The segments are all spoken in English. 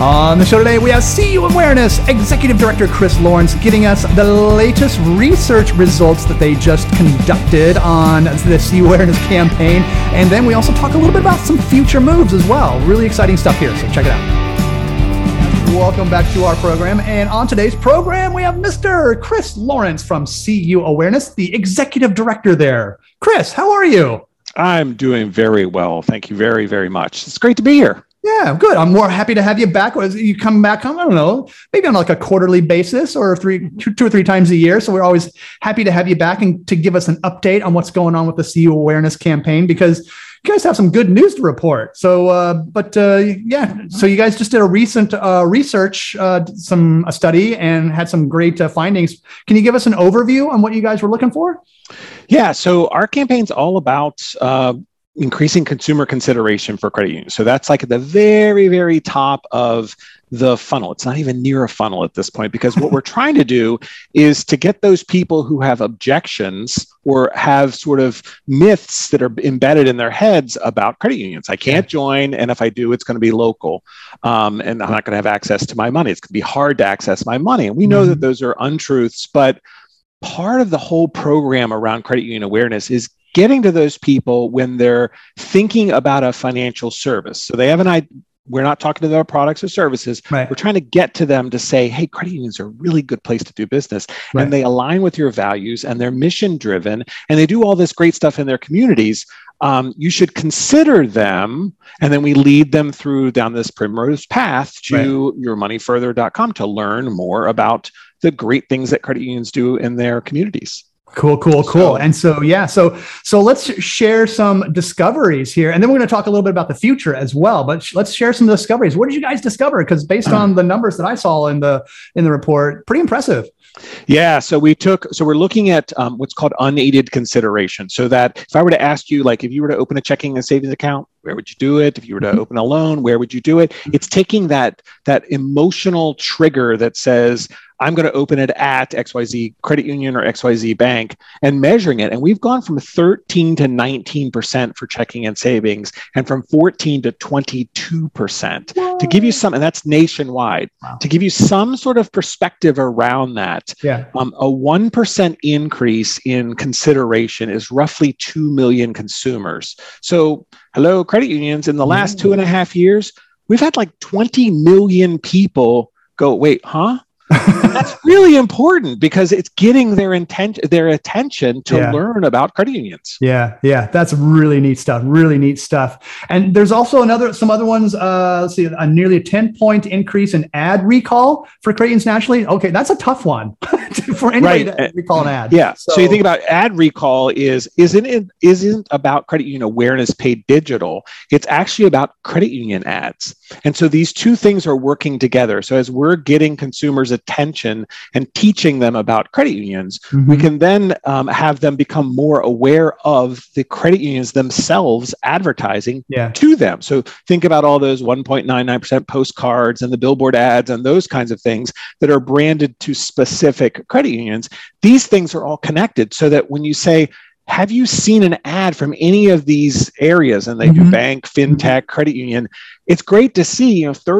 On the show today, we have CU Awareness Executive Director Chris Lawrence giving us the latest research results that they just conducted on the CU Awareness campaign. And then we also talk a little bit about some future moves as well. Really exciting stuff here, so check it out. Welcome back to our program. And on today's program, we have Mr. Chris Lawrence from CU Awareness, the Executive Director there. Chris, how are you? I'm doing very well. Thank you very, very much. It's great to be here. Yeah, good. I'm more happy to have you back. You come back, I don't know, maybe on like a quarterly basis or two or three times a year. So we're always happy to have you back and to give us an update on what's going on with the CU Awareness campaign, because you guys have some good news to report. So, so you guys just did a recent research, a study, and had some great findings. Can you give us an overview on what you guys were looking for? Yeah, so our campaign's all about increasing consumer consideration for credit unions. So that's like at the very, very top of the funnel. It's not even near a funnel at this point, because what we're trying to do is to get those people who have objections or have sort of myths that are embedded in their heads about credit unions. I can't join, and if I do, it's going to be local, and I'm not going to have access to my money. It's going to be hard to access my money. And we know that those are untruths, but part of the whole program around credit union awareness is getting to those people when they're thinking about a financial service. So they have an idea. We're not talking to their products or services. Right. We're trying to get to them to say, hey, credit unions are a really good place to do business. Right. And they align with your values and they're mission driven and they do all this great stuff in their communities. You should consider them. And then we lead them through down this primrose path to yourmoneyfurther.com to learn more about the great things that credit unions do in their communities. Cool. And so let's share some discoveries here. And then we're going to talk a little bit about the future as well, but let's share some discoveries. What did you guys discover? Because based on the numbers that I saw in the report, pretty impressive. Yeah. So we're looking at what's called unaided consideration. So that if I were to ask you, like, if you were to open a checking and savings account, where would you do it? If you were to open a loan, where would you do it? It's taking that emotional trigger that says, I'm going to open it at XYZ credit union or XYZ bank and measuring it. And we've gone from 13 to 19% for checking and savings and from 14 to 22%. Whoa. To give you some, and that's nationwide, to give you some sort of perspective around that. Yeah. A 1% increase in consideration is roughly 2 million consumers. So hello, credit unions, in the last 2.5 years, we've had like 20 million people go, wait, huh? That's really important because it's getting their attention to learn about credit unions. Yeah. That's really neat stuff. And there's also some other ones. Let's see, nearly a 10-point increase in ad recall for credit unions nationally. Okay, that's a tough one for anybody to recall an ad. Yeah. So you think about ad recall isn't about credit union awareness paid digital. It's actually about credit union ads. And so these two things are working together. So as we're getting consumers' attention and teaching them about credit unions, we can then have them become more aware of the credit unions themselves advertising to them. So think about all those 1.99% postcards and the billboard ads and those kinds of things that are branded to specific credit unions. These things are all connected so that when you say, have you seen an ad from any of these areas? And they do bank, fintech, credit union. It's great to see,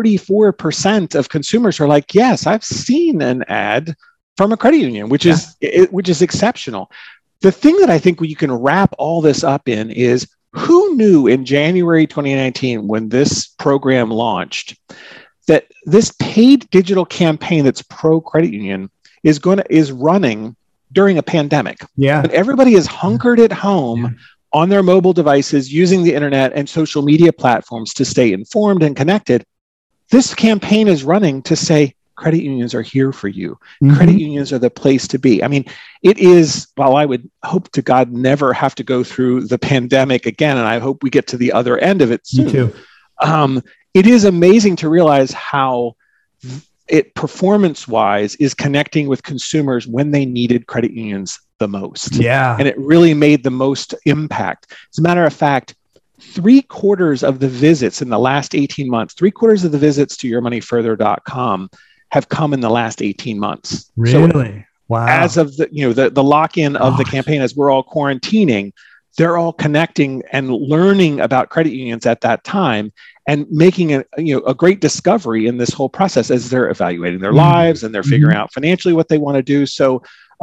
34% of consumers are like, yes, I've seen an ad from a credit union, which is exceptional. The thing that I think you can wrap all this up in is, who knew in January 2019, when this program launched, that this paid digital campaign that's pro credit union is running during a pandemic. Yeah. But everybody is hunkered at home on their mobile devices, using the internet and social media platforms to stay informed and connected. This campaign is running to say, credit unions are here for you. Credit unions are the place to be. I mean, it is, while I would hope to God never have to go through the pandemic again, and I hope we get to the other end of it soon. Me too. It is amazing to realize how it performance-wise is connecting with consumers when they needed credit unions the most. Yeah. And it really made the most impact. As a matter of fact, 3/4 of the visits in the last 18 months, 3/4 of the visits to yourmoneyfurther.com have come in the last 18 months. Really? So wow. As of the lock-in of the campaign, as we're all quarantining, they're all connecting and learning about credit unions at that time and making a great discovery in this whole process as they're evaluating their lives and they're figuring out financially what they want to do. So,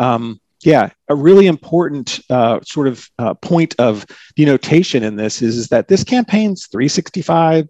a really important point of denotation in this is that this campaign's 365,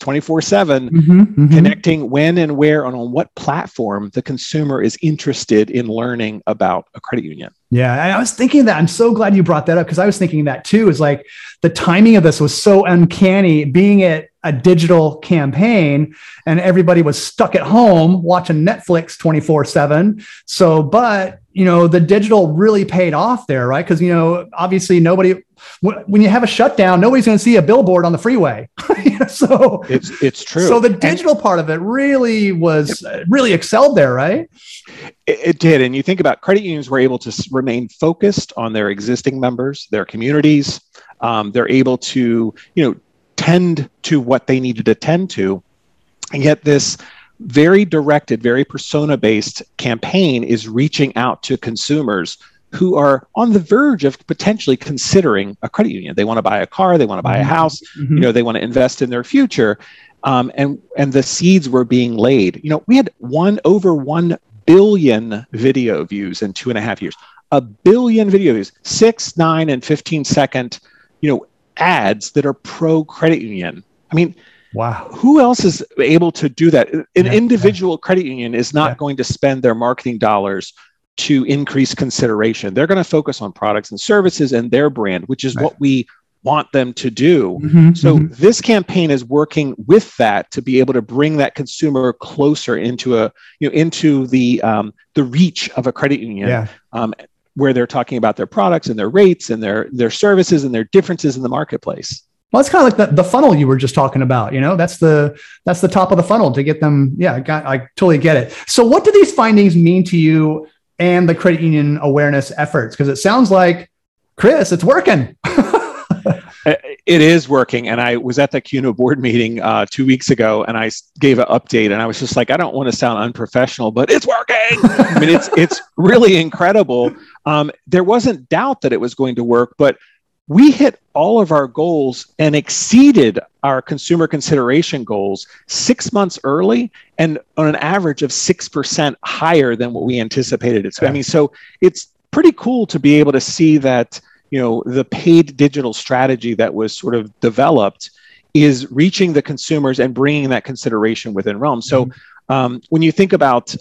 24/7, connecting when and where and on what platform the consumer is interested in learning about a credit union. Yeah, and I was thinking that. I'm so glad you brought that up because I was thinking that too. Is like the timing of this was so uncanny, being it a digital campaign and everybody was stuck at home watching Netflix 24/7. So, but the digital really paid off there, right? Because obviously when you have a shutdown, nobody's going to see a billboard on the freeway. So it's true. So the digital part of it really excelled there, right? It did. And you think about credit unions were able to remain focused on their existing members, their communities. They're able to, tend to what they needed to tend to. And yet this very directed, very persona-based campaign is reaching out to consumers who are on the verge of potentially considering a credit union. They want to buy a car, they want to buy a house, they want to invest in their future. And the seeds were being laid. We had over 1 billion video views in 2.5 years. 1 billion video views, 6, 9, and 15-second, ads that are pro credit union. I mean, wow. Who else is able to do that? An individual credit union is not going to spend their marketing dollars to increase consideration. They're going to focus on products and services and their brand, which is what we want them to do. This campaign is working with that to be able to bring that consumer closer into the reach of a credit union. Where they're talking about their products and their rates and their services and their differences in the marketplace. Well, it's kind of like the funnel you were just talking about. That's the top of the funnel to get them. Yeah, I totally get it. So what do these findings mean to you and the credit union awareness efforts? Because it sounds like, Chris, it's working. It is working. And I was at the CUNA board meeting 2 weeks ago, and I gave an update, and I was just like, I don't want to sound unprofessional, but it's working. I mean, it's really incredible. There wasn't doubt that it was going to work, but we hit all of our goals and exceeded our consumer consideration goals 6 months early and on an average of 6% higher than what we anticipated. So it's pretty cool to be able to see that the paid digital strategy that was sort of developed is reaching the consumers and bringing that consideration within realm. So when you think about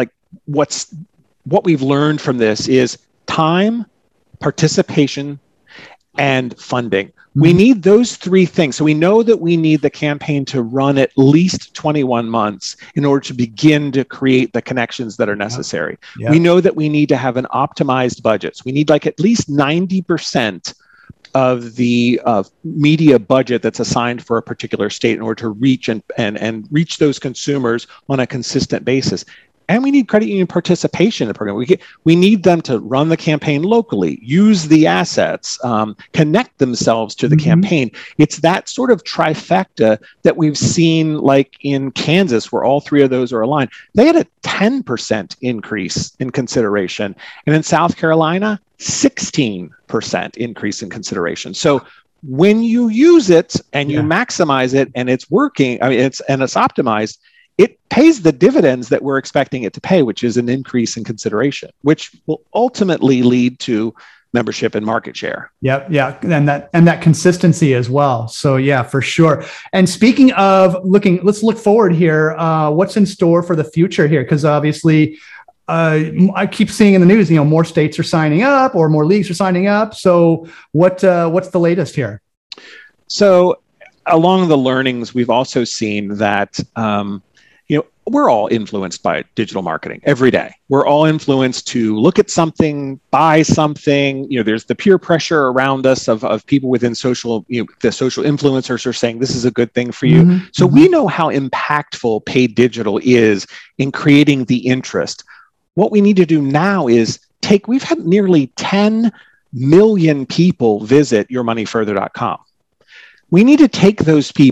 what we've learned from this is time, participation, and funding. We need those three things. So we know that we need the campaign to run at least 21 months in order to begin to create the connections that are necessary. We know that we need to have an optimized budget. So we need at least 90% of the media budget that's assigned for a particular state in order to reach and reach those consumers on a consistent basis. And we need credit union participation in the program. We need them to run the campaign locally, use the assets, connect themselves to the campaign. It's that sort of trifecta that we've seen like in Kansas, where all three of those are aligned. They had a 10% increase in consideration. And in South Carolina, 16% increase in consideration. So when you use it and you maximize it and it's working, it's optimized, it pays the dividends that we're expecting it to pay, which is an increase in consideration, which will ultimately lead to membership and market share. Yeah. And that consistency as well. So yeah, for sure. And speaking of let's look forward here. What's in store for the future here? Because obviously, I keep seeing in the news, more states are signing up or more leagues are signing up. So what's the latest here? So along the learnings, we've also seen that, we're all influenced by digital marketing every day. We're all influenced to look at something, buy something. There's the peer pressure around us of people within social, the social influencers are saying this is a good thing for you. So we know how impactful paid digital is in creating the interest. What we need to do now is we've had nearly 10 million people visit yourmoneyfurther.com. We need to take those people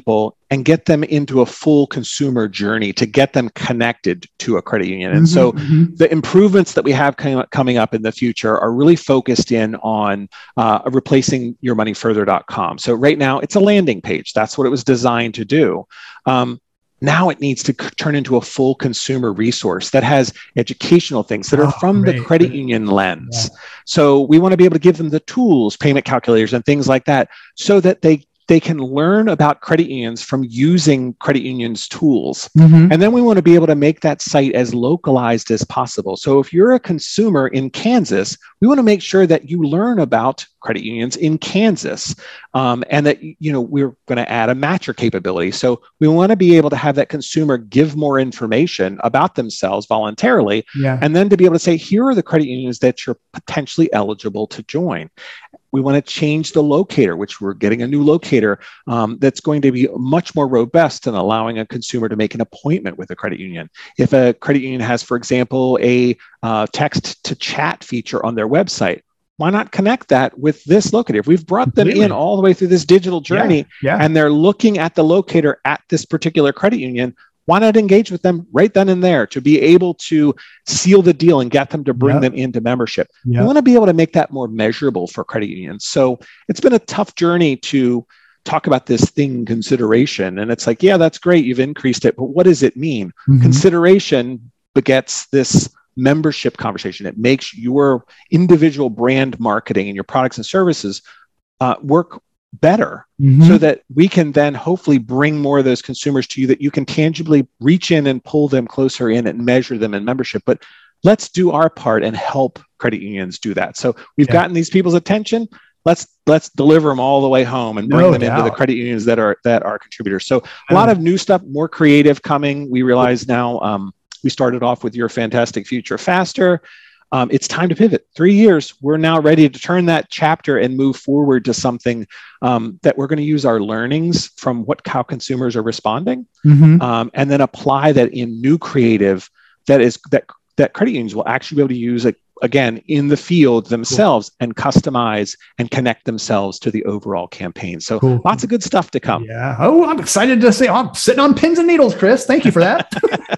and get them into a full consumer journey to get them connected to a credit union. And so the improvements that we have coming up in the future are really focused in on replacing yourmoneyfurther.com. So right now it's a landing page. That's what it was designed to do. Now it needs to turn into a full consumer resource that has educational things that are from the credit union lens. Yeah. So we want to be able to give them the tools, payment calculators and things like that, so that they can learn about credit unions from using credit unions tools. And then we want to be able to make that site as localized as possible. So if you're a consumer in Kansas, we want to make sure that you learn about credit unions in Kansas, and that, we're going to add a matcher capability. So we want to be able to have that consumer give more information about themselves voluntarily, and then to be able to say, here are the credit unions that you're potentially eligible to join. We want to change the locator, which we're getting a new locator that's going to be much more robust in allowing a consumer to make an appointment with a credit union. If a credit union has, for example, a text to chat feature on their website, why not connect that with this locator? If we've brought them in all the way through this digital journey and they're looking at the locator at this particular credit union, why not engage with them right then and there to be able to seal the deal and get them to bring them into membership? We want to be able to make that more measurable for credit unions. So it's been a tough journey to talk about this thing, consideration. And it's like, yeah, that's great. You've increased it, but what does it mean? Consideration begets this membership conversation. It makes your individual brand marketing and your products and services work better, so that we can then hopefully bring more of those consumers to you, that you can tangibly reach in and pull them closer in and measure them in membership. But let's do our part and help credit unions do that. So we've gotten these people's attention. Let's deliver them all the way home and bring them into the credit unions that are contributors. So a lot of new stuff, more creative coming. We realize now, we started off with Your Fantastic Future Faster. It's time to pivot. 3 years, we're now ready to turn that chapter and move forward to something that we're going to use our learnings from how consumers are responding, and then apply that in new creative that credit unions will actually be able to use again in the field themselves and customize and connect themselves to the overall campaign. So lots of good stuff to come. Yeah. Oh, I'm excited to say I'm sitting on pins and needles, Chris. Thank you for that.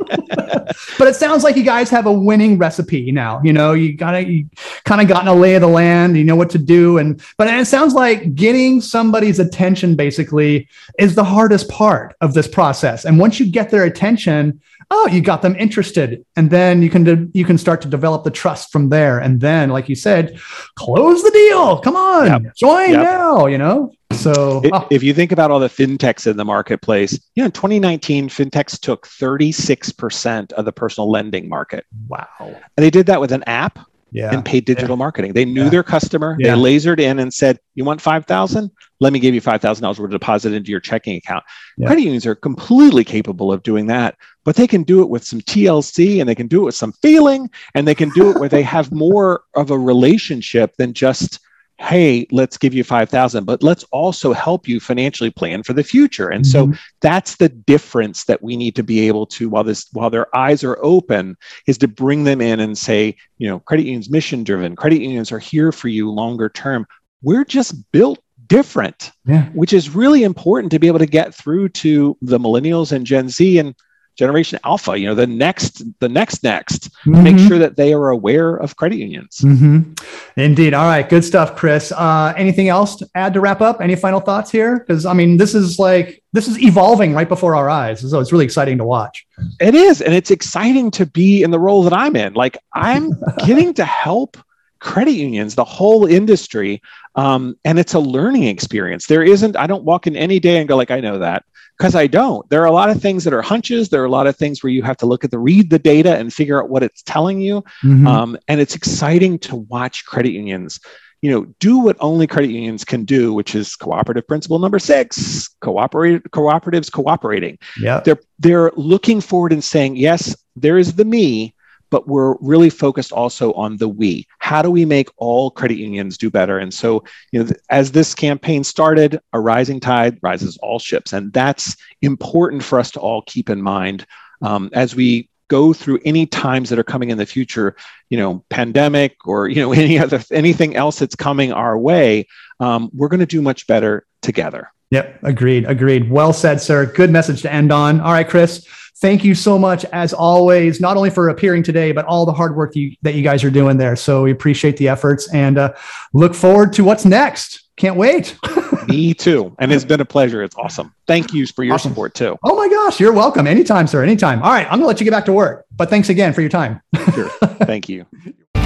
But it sounds like you guys have a winning recipe now. You kind of gotten a lay of the land. You know what to do, but it sounds like getting somebody's attention basically is the hardest part of this process. And once you get their attention, you got them interested, and then you can start to develop the trust from there. And then, like you said, close the deal. Come on, join now. So if you think about all the fintechs in the marketplace, in 2019, fintechs took 36% of the personal lending market. Wow. And they did that with an app and paid digital marketing. They knew their customer. They lasered in and said, you want $5,000? Let me give you $5,000 worth of deposit into your checking account. Credit unions are completely capable of doing that, but they can do it with some TLC, and they can do it with some feeling, and they can do it where they have more of a relationship than just, hey, let's give you $5,000, but let's also help you financially plan for the future. And so that's the difference that we need to be able to, while their eyes are open, is to bring them in and say, credit unions mission driven, credit unions are here for you longer term. We're just built different, which is really important to be able to get through to the millennials and Gen Z and Generation Alpha, the next, to make sure that they are aware of credit unions. Indeed. All right. Good stuff, Chris. Anything else to add to wrap up? Any final thoughts here? Because this is evolving right before our eyes. So it's really exciting to watch. It is. And it's exciting to be in the role that I'm in. I'm getting to help credit unions, the whole industry. And it's a learning experience. I don't walk in any day and go I know that, because I don't. There are a lot of things that are hunches. There are a lot of things where you have to read the data and figure out what it's telling you. And it's exciting to watch credit unions, do what only credit unions can do, which is cooperative principle number 6, cooperatives cooperating. They're looking forward and saying, yes, there is the me, but we're really focused also on the we. How do we make all credit unions do better? And so, as this campaign started, a rising tide rises all ships. And that's important for us to all keep in mind as we go through any times that are coming in the future, pandemic or, anything else that's coming our way, we're going to do much better together. Yep. Agreed. Well said, sir. Good message to end on. All right, Chris, thank you so much as always, not only for appearing today, but all the hard work that you guys are doing there. So we appreciate the efforts and look forward to what's next. Can't wait. Me too. And it's been a pleasure. It's awesome. Thank you for your support too. Oh my gosh. You're welcome. Anytime, sir. Anytime. All right. I'm going to let you get back to work, but thanks again for your time. Sure. Thank you.